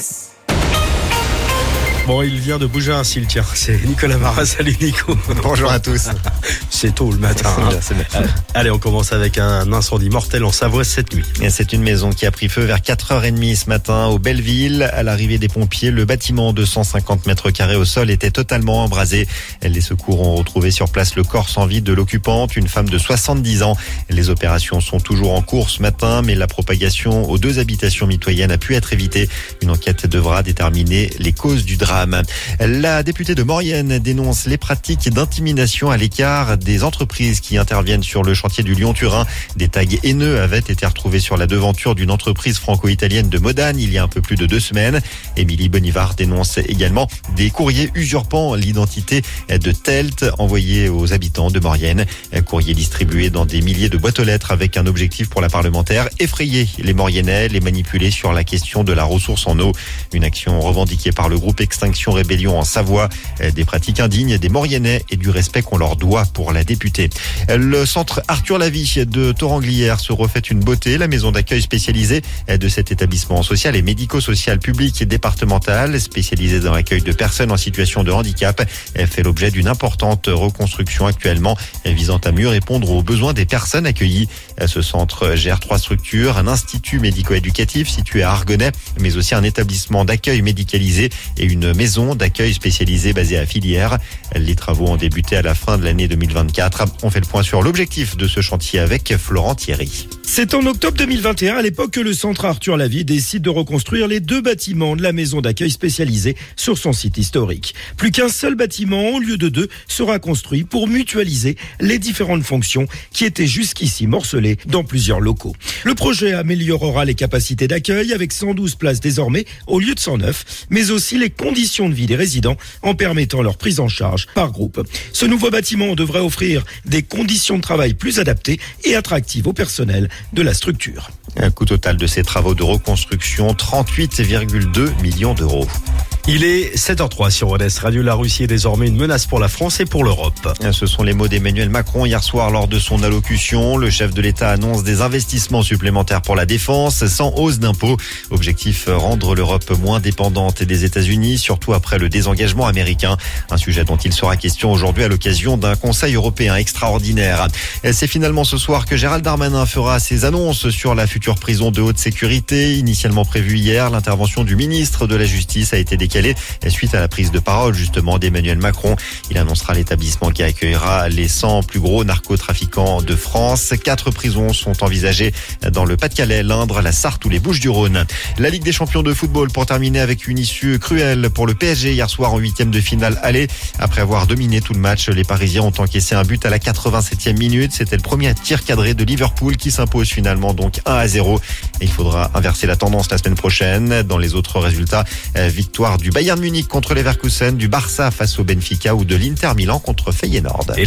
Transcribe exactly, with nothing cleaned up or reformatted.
S. Bon, il vient de bouger un cil, tiens, c'est Nicolas Marat. Salut Nico. Bonjour à tous. C'est tôt le matin. Hein. C'est bien, c'est bien. Allez, on commence avec un incendie mortel en Savoie cette nuit. Et c'est une maison qui a pris feu vers quatre heures trente ce matin au Belleville. À l'arrivée des pompiers, le bâtiment de cent cinquante mètres carrés au sol était totalement embrasé. Les secours ont retrouvé sur place le corps sans vie de l'occupante, une femme de soixante-dix ans. Les opérations sont toujours en cours ce matin, mais la propagation aux deux habitations mitoyennes a pu être évitée. Une enquête devra déterminer les causes du drame. La députée de Maurienne dénonce les pratiques d'intimidation à l'écart des entreprises qui interviennent sur le chantier du Lyon-Turin. Des tags haineux avaient été retrouvés sur la devanture d'une entreprise franco-italienne de Modane il y a un peu plus de deux semaines. Émilie Bonivard dénonce également des courriers usurpant l'identité de Telt envoyés aux habitants de Maurienne. Courriers distribués dans des milliers de boîtes aux lettres avec un objectif pour la parlementaire: effrayer les Mauriennais, les manipuler sur la question de la ressource en eau. Une action revendiquée par le groupe Extinction Rébellion en Savoie. Des pratiques indignes des Mauriennais et du respect qu'on leur doit pour la députée. Le centre Arthur Lavie de Thoranglières se refait une beauté. La maison d'accueil spécialisée de cet établissement social et médico-social public et départemental, spécialisée dans l'accueil de personnes en situation de handicap, fait l'objet d'une importante reconstruction actuellement visant à mieux répondre aux besoins des personnes accueillies. Ce centre gère trois structures: un institut médico-éducatif situé à Argonay, mais aussi un établissement d'accueil médicalisé et une maison d'accueil spécialisée basée à Filière. Les travaux ont débuté à la fin de l'année deux mille vingt-quatre. On fait le point sur l'objectif de ce chantier avec Florent Thierry. C'est en octobre deux mille vingt et un, à l'époque, que le centre Arthur Lavie décide de reconstruire les deux bâtiments de la maison d'accueil spécialisée sur son site historique. Plus qu'un seul bâtiment, au lieu de deux, sera construit pour mutualiser les différentes fonctions qui étaient jusqu'ici morcelées dans plusieurs locaux. Le projet améliorera les capacités d'accueil avec cent douze places désormais au lieu de cent neuf, mais aussi les conditions de vie des résidents en permettant leur prise en charge par groupe. Ce nouveau bâtiment devrait offrir des conditions de travail plus adaptées et attractives au personnel de la structure. Un coût total de ces travaux de reconstruction, trente-huit virgule deux millions d'euros. Il est sept heures zéro trois sur O N S Radio. La Russie est désormais une menace pour la France et pour l'Europe. Ce sont les mots d'Emmanuel Macron hier soir lors de son allocution. Le chef de l'État annonce des investissements supplémentaires pour la défense, sans hausse d'impôts. Objectif, rendre l'Europe moins dépendante des États-Unis, surtout après le désengagement américain. Un sujet dont il sera question aujourd'hui à l'occasion d'un Conseil européen extraordinaire. C'est finalement ce soir que Gérald Darmanin fera ses annonces sur la future prison de haute sécurité. Initialement prévue hier, l'intervention du ministre de la Justice a été décalée suite à la prise de parole justement d'Emmanuel Macron. Il annoncera l'établissement qui accueillera les cent plus gros narcotrafiquants de France. Quatre prisons sont envisagées dans le Pas-de-Calais, l'Indre, la Sarthe ou les Bouches-du-Rhône. La Ligue des champions de football pour terminer avec une issue cruelle pour le P S G hier soir en huitième de finale aller. Après avoir dominé tout le match, les Parisiens ont encaissé un but à la quatre-vingt-septième minute. C'était le premier tir cadré de Liverpool qui s'impose finalement donc un à zéro. Et il faudra inverser la tendance la semaine prochaine. Dans les autres résultats, victoire du Bayern Munich contre Leverkusen, du Barça face au Benfica ou de l'Inter Milan contre Feyenoord.